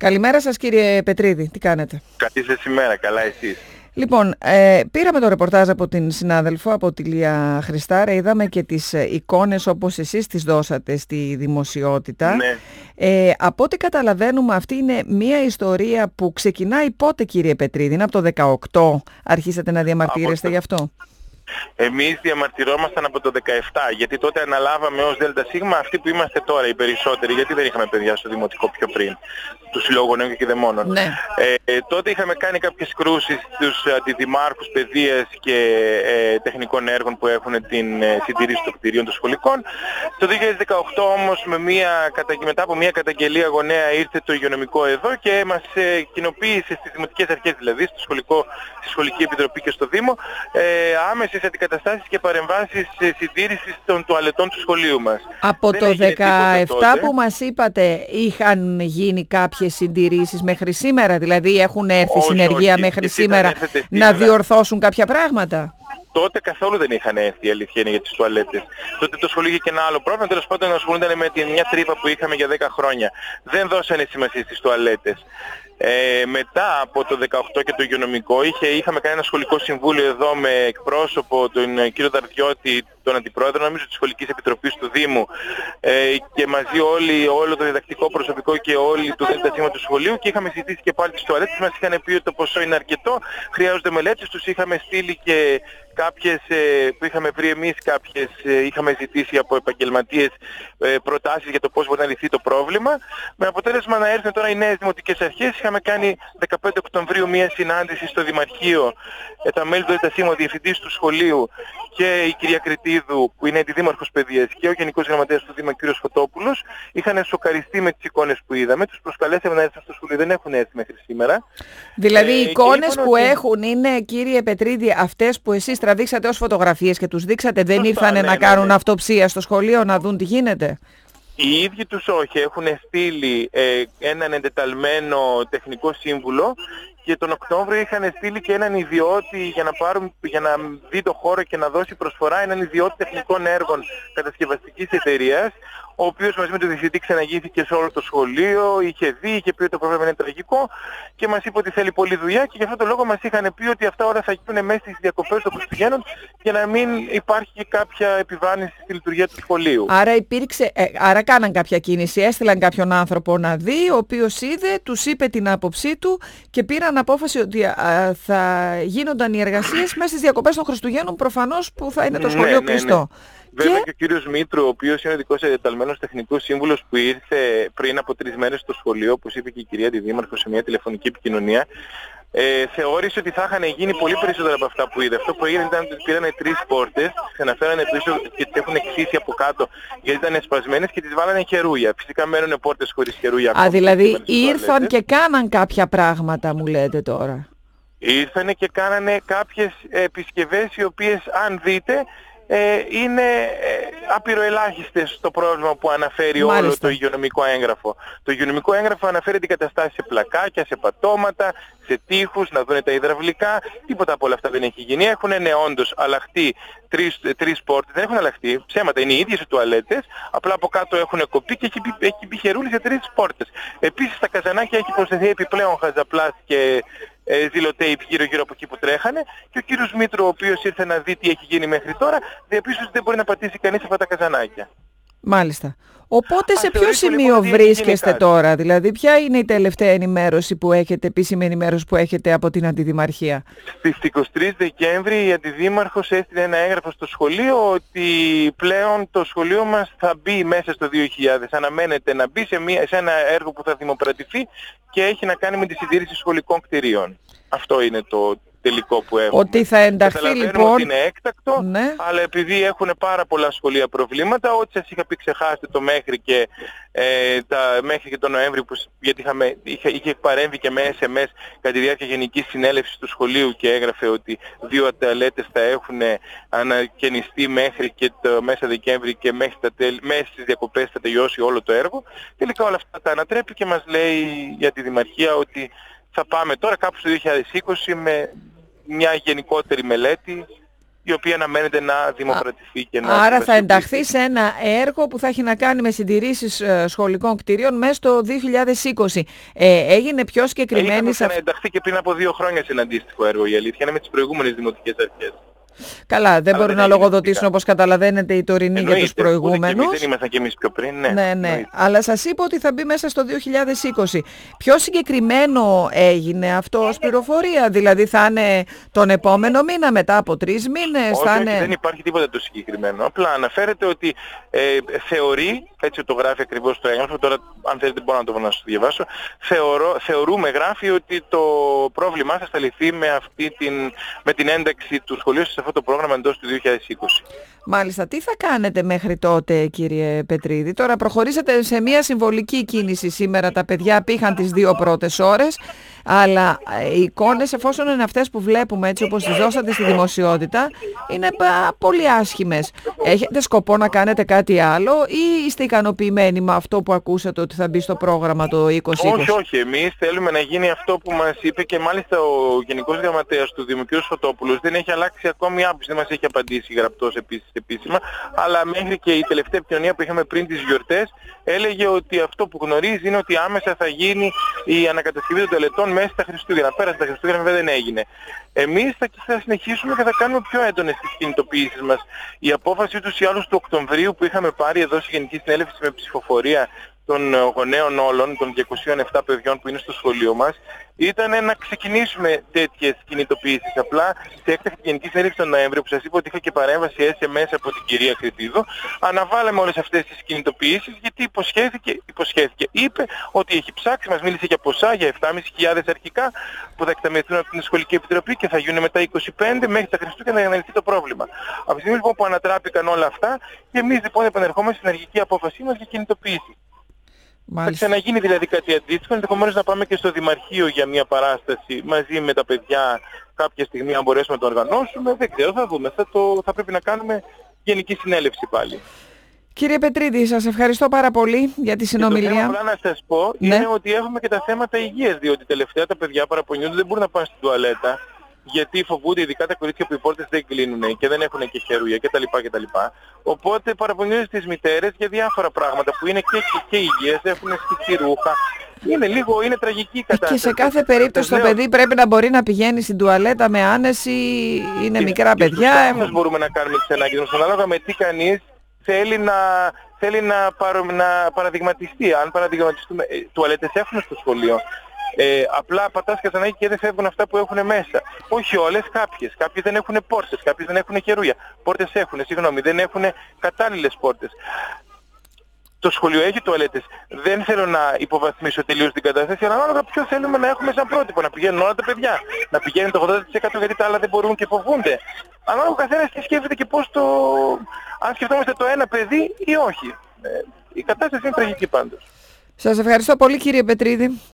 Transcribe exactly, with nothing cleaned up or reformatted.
Καλημέρα σας κύριε Πετρίδη, τι κάνετε? Καλή σας ημέρα, καλά εσείς? Λοιπόν, ε, πήραμε το ρεπορτάζ από την συνάδελφο, από τη Λία Χριστάρα, είδαμε και τις εικόνες όπως εσείς τις δώσατε στη δημοσιότητα. Ναι. Ε, από ό,τι καταλαβαίνουμε αυτή είναι μια ιστορία που ξεκινάει πότε κύριε Πετρίδη, είναι από το δεκαοκτώ αρχίσατε να διαμαρτύρεστε το... γι' αυτό? Εμείς διαμαρτυρόμασταν από το δεκαεπτά, γιατί τότε αναλάβαμε ως ΔΣ αυτοί που είμαστε τώρα οι περισσότεροι, γιατί δεν είχαμε παιδιά στο δημοτικό πιο πριν, του Συλλόγου Νέων και Κηδεμόνων. Ναι. Ε, ε, τότε είχαμε κάνει κάποιες κρούσεις στους αντιδημάρχους παιδείας και ε, τεχνικών έργων που έχουν την ε, συντηρήση των κτηρίων των σχολικών. Το δύο χιλιάδες δεκαοκτώ όμως με μια, μετά από μια καταγγελία γονέα ήρθε το υγειονομικό εδώ και μας ε, κοινοποίησε στις δημοτικές αρχές, δηλαδή στο σχολικό, στη Σχολική Επιτροπή και στο Δήμο, ε, άμεσες αντικαταστάσεις και παρεμβάσεις ε, συντήρησης των τουαλετών του σχολείου μας. Από δεν το δεκαεπτά που μας είπατε είχαν γίνει κάποιες συντηρήσεις μέχρι σήμερα, δηλαδή έχουν έρθει όχι, συνεργεία όχι, μέχρι και σήμερα σήμερα να διορθώσουν κάποια πράγματα? Τότε καθόλου δεν είχαν έρθει, η αλήθεια είναι, για τις τουαλέτες. Τότε το σχολείο είχε και ένα άλλο πρόβλημα, τέλος πάντων ασχολούνταν με την μια τρύπα που είχαμε για δέκα χρόνια. Δεν δώσανε σημασία στις τουαλέτες. Ε, μετά από το δεκαοκτώ και το υγειονομικό είχε, είχαμε κάνει ένα σχολικό συμβούλιο εδώ με εκπρόσωπο τον κύριο Δαρδιώτη, τον αντιπρόεδρο νομίζω της Σχολικής Επιτροπής του Δήμου, ε, και μαζί όλοι, όλο το διδακτικό προσωπικό και όλοι του ΔΣ του σχολείου, και είχαμε συζητήσει και πάλι τις τουαλέτες. Μας είχαν πει ότι το ποσό είναι αρκετό, χρειάζονται μελέτες, τους είχαμε στείλει και κάποιες ε, που είχαμε βρει εμείς, κάποιες ε, είχαμε ζητήσει από επαγγελματίες ε, προτάσεις για το πώς μπορεί να λυθεί το πρόβλημα, με αποτέλεσμα να έρθουν τώρα οι νέες δημοτικές αρχές. Είχαμε κάνει δεκαπέντε Οκτωβρίου μια συνάντηση στο Δημαρχείο, ε, τα μέλη του ΔΣ, ο διευθυντής του σχολείου και η κυρία Κρητίδου που είναι αντιδήμαρχος παιδείας και ο Γενικός Γραμματέας του Δήμου κ. Φωτόπουλος. Είχαν σοκαριστεί με τις εικόνες που είδαμε, τους προσκαλέσαμε να έρθουν στο σχολείο, δεν έχουν έρθει μέχρι σήμερα. Δηλαδή οι ε, εικόνες που ότι... έχουν είναι, κύριε Πετρίδη, αυτές που εσείς τραβήξατε ως φωτογραφίες και τους δείξατε, δεν Σωστά, ήρθανε ναι, να ναι, κάνουν ναι. αυτοψία στο σχολείο να δουν τι γίνεται? Οι ίδιοι τους όχι, έχουν στείλει ε, έναν εντεταλμένο τεχνικό σύμβουλο και τον Οκτώβριο είχαν στείλει και έναν ιδιώτη για να, πάρουν, για να δει το χώρο και να δώσει προσφορά, έναν ιδιώτη τεχνικών έργων κατασκευαστικής εταιρείας, ο οποίος μαζί με τον διευθυντή ξαναγήθηκε σε όλο το σχολείο, είχε δει, είχε πει ότι το πρόβλημα είναι τραγικό και μας είπε ότι θέλει πολλή δουλειά, και γι' αυτό το λόγο μας είχαν πει ότι αυτά όλα θα γίνουν μέσα στις διακοπές των Χριστουγέννων για να μην υπάρχει κάποια επιβάρυνση στη λειτουργία του σχολείου. Άρα υπήρξε, ε, άρα κάναν κάποια κίνηση, έστειλαν κάποιον άνθρωπο να δει, ο οποίος είδε, τους είπε την άποψή του και πήραν απόφαση ότι α, θα γίνονταν οι εργασίες μέσα στις διακοπές των Χριστουγέννων, προφανώς που θα είναι το σχολείο ναι, ναι, κλειστό. Ναι. Βέβαια Και... και ο κύριος Μήτρου, ο οποίος είναι ο δικός εντεταλμένος τεχνικός σύμβουλος που ήρθε πριν από τρεις μέρες στο σχολείο, όπως είπε και η κυρία Αντιδήμαρχος σε μια τηλεφωνική επικοινωνία, ε, θεώρησε ότι θα είχαν γίνει πολύ περισσότερα από αυτά που είδε. Αυτό που έγινε ήταν ότι πήρανε τρεις πόρτες, τις αναφέρανε πίσω και τις έχουν εξήσει από κάτω γιατί ήταν εσπασμένες και τις βάλανε χερούγια. Φυσικά μένουν πόρτες χωρίς χερούγια. Α, δηλαδή ήρθαν και κάναν κάποια πράγματα, μου λέτε τώρα? Ήρθανε και κάνανε κάποιες επισκευές οι οποίες, αν δείτε, Ε, είναι ε, απειροελάχιστες στο πρόβλημα που αναφέρει Μάλιστα. όλο το υγειονομικό έγγραφο. Το υγειονομικό έγγραφο αναφέρει την καταστάση σε πλακάκια, σε πατώματα, σε τείχους, να δουν τα υδραυλικά. Τίποτα από όλα αυτά δεν έχει γίνει. Έχουν ναι, όντως αλλάχτεί τρεις, τρεις πόρτες, δεν έχουν αλλάχτεί, ψέματα, είναι οι ίδιες οι τουαλέτες, απλά από κάτω έχουν κοπεί και έχει, έχει μπει χερούλι σε τρεις πόρτες. Επίσης στα καζανάκια έχει προσθεθεί επιπλέον χαζαπλάς και ε, ζηλοτέιπ γύρω γύρω από εκεί που τρέχανε, και ο κύριος Μήτρου, ο οποίος ήρθε να δει τι έχει γίνει μέχρι τώρα, διαπίστωσε ότι δεν μπορεί να πατήσει κανείς αυτά τα καζανάκια. Μάλιστα. Οπότε σε ποιο σημείο βρίσκεστε τώρα, δηλαδή ποια είναι η τελευταία ενημέρωση που έχετε, επίσημη ενημέρωση που έχετε από την Αντιδημαρχία? Στις είκοσι τρεις Δεκέμβρη η Αντιδήμαρχος έστειλε ένα έγγραφο στο σχολείο ότι πλέον το σχολείο μας θα μπει μέσα στο δύο χιλιάδες. Αναμένεται να μπει σε, μια, σε ένα έργο που θα δημοπρατηθεί και έχει να κάνει με τη συντήρηση σχολικών κτηρίων. Αυτό είναι το τελικό που έχουμε. Ότι θα ενταχθεί λοιπόν... ότι είναι έκτακτο, ναι. αλλά επειδή έχουν πάρα πολλά σχολεία προβλήματα, ό,τι σας είχα πει ξεχάστε το μέχρι και, ε, τα, μέχρι και τον Νοέμβρη, που, γιατί είχαμε, είχε, είχε παρέμβει και με ες εμ ες κατά τη διάρκεια γενικής συνέλευσης του σχολείου και έγραφε ότι δύο τουαλέτες θα έχουν ανακαινιστεί μέχρι και το μέσα Δεκέμβρη και μέχρι, τα τέλη, μέχρι τις διακοπές θα τελειώσει όλο το έργο. Τελικά όλα αυτά τα ανατρέπει και μας λέει για τη Δημαρχία ότι θα πάμε τώρα κάπου στο δύο χιλιάδες είκοσι με μια γενικότερη μελέτη η οποία αναμένεται να δημοκρατηθεί και να... Άρα θα ενταχθεί σε ένα έργο που θα έχει να κάνει με συντηρήσεις ε, σχολικών κτηρίων μέσα στο δύο χιλιάδες είκοσι. Ε, έγινε πιο συγκεκριμένη... Είχαμε να ενταχθεί και πριν από δύο χρόνια σε ένα αντίστοιχο έργο, η αλήθεια είναι, με τις προηγούμενες δημοτικές αρχές. Καλά, δεν Αλλά μπορούν δεν να λογοδοτήσουν, όπως καταλαβαίνετε, οι τωρινοί για τους προηγούμενους. Δεν ήμασταν κι εμείς πιο πριν, ναι. Ναι, ναι. Αλλά σας είπα ότι θα μπει μέσα στο δύο χιλιάδες είκοσι. Πιο συγκεκριμένο έγινε αυτό ως πληροφορία? Δηλαδή θα είναι τον επόμενο μήνα, μετά από τρεις μήνες? Όχι, θα όχι, είναι... δεν υπάρχει τίποτα το συγκεκριμένο. Απλά αναφέρεται ότι ε, θεωρεί, έτσι το γράφει ακριβώς το έγγραφο, τώρα αν θέλετε μπορώ να το να σου διαβάσω, θεωρώ, θεωρούμε, γράφει, ότι το πρόβλημά σας θα λυθεί με, αυτή την, με την ένταξη του σχολείου σε αυτό το πρόγραμμα εντός του δύο χιλιάδες είκοσι. Μάλιστα. Τι θα κάνετε μέχρι τότε, κύριε Πετρίδη? Τώρα προχωρήσατε σε μια συμβολική κίνηση σήμερα. Τα παιδιά πήγαν τις δύο πρώτες ώρες, αλλά οι εικόνες, εφόσον είναι αυτές που βλέπουμε έτσι όπως τις δώσατε στη δημοσιότητα, είναι πολύ άσχημες. Έχετε σκοπό να κάνετε κάτι άλλο ή είστε ικανοποιημένοι με αυτό που ακούσατε ότι θα μπει στο πρόγραμμα το είκοσι είκοσι? Όχι, όχι. Εμείς θέλουμε να γίνει αυτό που μας είπε και μάλιστα ο Γενικός Γραμματέας του Δήμου, κ. Φωτόπουλος, δεν έχει αλλάξει ακόμη άποψη, δεν μας έχει απαντήσει γραπτός επίσης επίσημα, αλλά μέχρι και η τελευταία επικοινωνία που είχαμε πριν τις γιορτές έλεγε ότι αυτό που γνωρίζει είναι ότι άμεσα θα γίνει η ανακατασκευή των τελετών μέσα στα Χριστούγεννα. Πέρασε τα Χριστούγεννα, βέβαια δεν έγινε. Εμείς θα, θα συνεχίσουμε και θα κάνουμε πιο έντονες τις κινητοποιήσεις μας. Η απόφαση ούτως ή άλλως του Οκτωβρίου που είχαμε πάρει εδώ στη Γενική Συνέλευση με ψηφοφορία των γονέων όλων, των διακοσίων επτά παιδιών που είναι στο σχολείο μας, ήταν να ξεκινήσουμε τέτοιες κινητοποιήσεις. Απλά σε έκτακτη Γενική Συνέλευση τον Νοέμβριο, που σας είπα ότι είχα και παρέμβαση ες εμ ες από την κυρία Κρητίδου, αναβάλαμε όλες αυτές τις κινητοποιήσεις γιατί υποσχέθηκε, υποσχέθηκε. Είπε ότι έχει ψάξει, μας μίλησε για ποσά, για επτάμισι χιλιάδες αρχικά που θα εκταμιευθούν από την Σχολική Επιτροπή και θα γίνουν μετά είκοσι πέντε μέχρι τα Χριστούγεννα για να λυθεί το πρόβλημα. Από τη στιγμή λοιπόν που ανατράπηκαν όλα αυτά, και εμείς λοιπόν επανερχόμαστε στην αρχική απόφασή μας για κινητοποιήσεις. Θα ξαναγίνει δηλαδή κάτι αντίστοιχο, ενδεχομένως να πάμε και στο Δημαρχείο για μια παράσταση μαζί με τα παιδιά κάποια στιγμή, αν μπορέσουμε να το οργανώσουμε. Δεν ξέρω, θα δούμε. Θα, το, θα πρέπει να κάνουμε Γενική Συνέλευση πάλι. Κύριε Πετρίδη, σας ευχαριστώ πάρα πολύ για τη συνομιλία. Και το θέμα, απλά να σας πω, ναι. είναι ότι έχουμε και τα θέματα υγείας, διότι τελευταία τα παιδιά παραπονιούνται, δεν μπορούν να πάνε στην τουαλέτα, γιατί φοβούνται, ειδικά τα κορίτσια που οι πόρτες δεν κλείνουν και δεν έχουν και χερούια κτλ. κτλ. Οπότε παραπονιούνται στις μητέρες για διάφορα πράγματα που είναι και, και, και υγείας, έχουν σκυφτή ρούχα. Είναι λίγο, είναι τραγική η κατάσταση. Και σε κάθε περίπτωση το παιδί πρέπει να μπορεί να πηγαίνει στην τουαλέτα με άνεση, είναι και, μικρά και παιδιά. Και στους μπορούμε να κάνουμε τις ανάγκες μας, ανάλογα με τι κανείς θέλει να, θέλει να, παρο, να παραδειγματιστεί. Αν παραδειγματιστούμε, ε, τουαλέτες έχουμε στο σχολείο. Ε, απλά πατάς κατά ανάγκη και δεν φεύγουν αυτά που έχουν μέσα. Όχι όλες, κάποιες. Κάποιες δεν έχουν πόρτες, κάποιες δεν έχουν χερούια. Πόρτες έχουν, συγγνώμη, δεν έχουν κατάλληλες πόρτες. Το σχολείο έχει τουαλέτες. Δεν θέλω να υποβαθμίσω τελείως την κατάσταση, αλλά ανάλογα ποιο θέλουμε να έχουμε σαν πρότυπο. Να πηγαίνουν όλα τα παιδιά. Να πηγαίνουν το ογδόντα τοις εκατό γιατί τα άλλα δεν μπορούν και φοβούνται. Ανάλογα ο καθένας τι σκέφτεται και πώς το... αν σκεφτόμαστε το ένα παιδί ή όχι. Ε, η κατάσταση είναι τραγική πάντως. Σας ευχαριστώ πολύ, κύριε Πετρίδη.